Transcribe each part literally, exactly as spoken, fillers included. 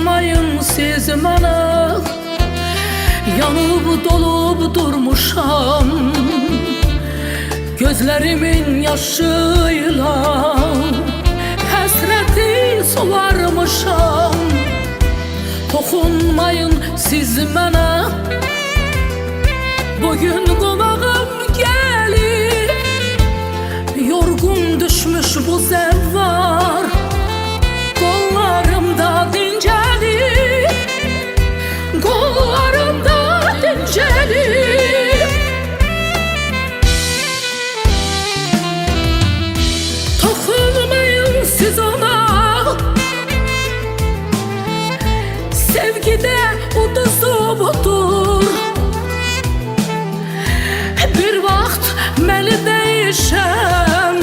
Toxunmayın siz mənə, yanıb dolub durmuşam, gözlərimin yaşıyla həsrəti sularmışam. Toxunmayın siz mənə, bugün qonağım gəlir, yorgun düşmüş bu zəvvar qollarımda dincəlir, qollarımda dincəlir. Toxunmayın siz ona, sevgide uduzu budur. Bir vaxt məni dəyişən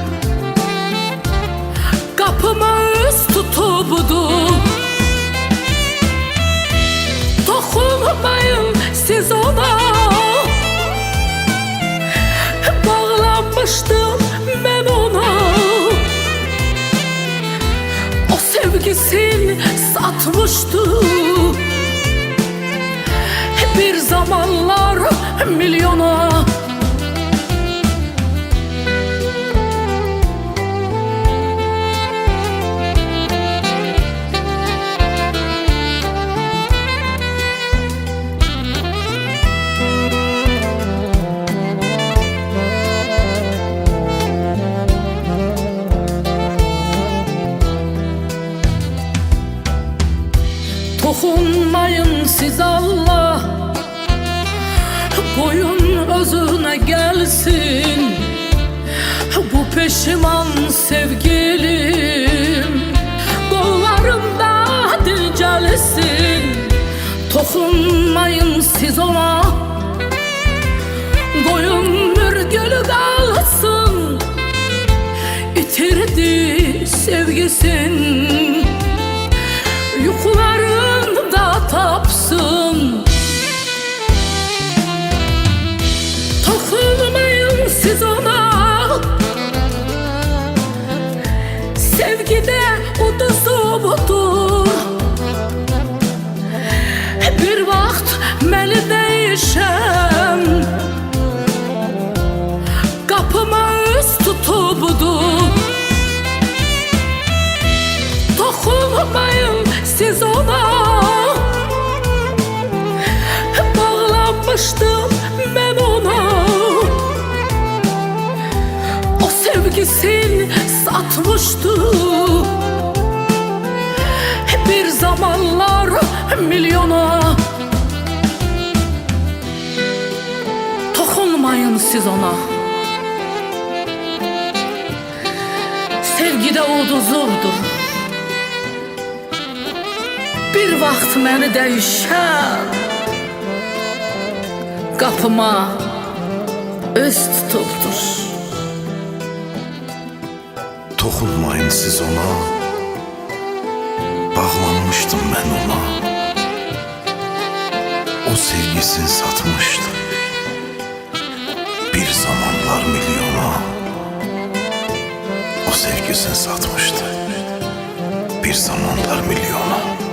qapıma üz tutubdur. Toxunmayın siz ona, bağlanmışdım mən ona. O sevgisini satmışdı bir zamanlar milyona. Toxunmayın siz Allah, qoyun özünə gəlsin bu peşiman sevgilim, qollarımda dincəlsin. Toxunmayın siz ona, qoyun mürgülü qalsın, itirdi sevgisin, yuxularında tapsın. Toxunmayın siz ona, sevgide uduzu budur. Bir vaxt məni dəyişən qapıma üz tutubdur. Toxunmayın siz ona, bağlanmışdım mən ona. O sevgisini satmışdı bir zamanlar milyona. Toxunmayın siz ona, sevgide uduzurdur. Bir vaxt məni dəyişən qapıma üz tutubdur. Toxunmayın siz ona, bağlanmışdım mən ona. O sevgisini satmışdı bir zamanlar milyona. O sevgisini satmıştı bir zamanlar milyona.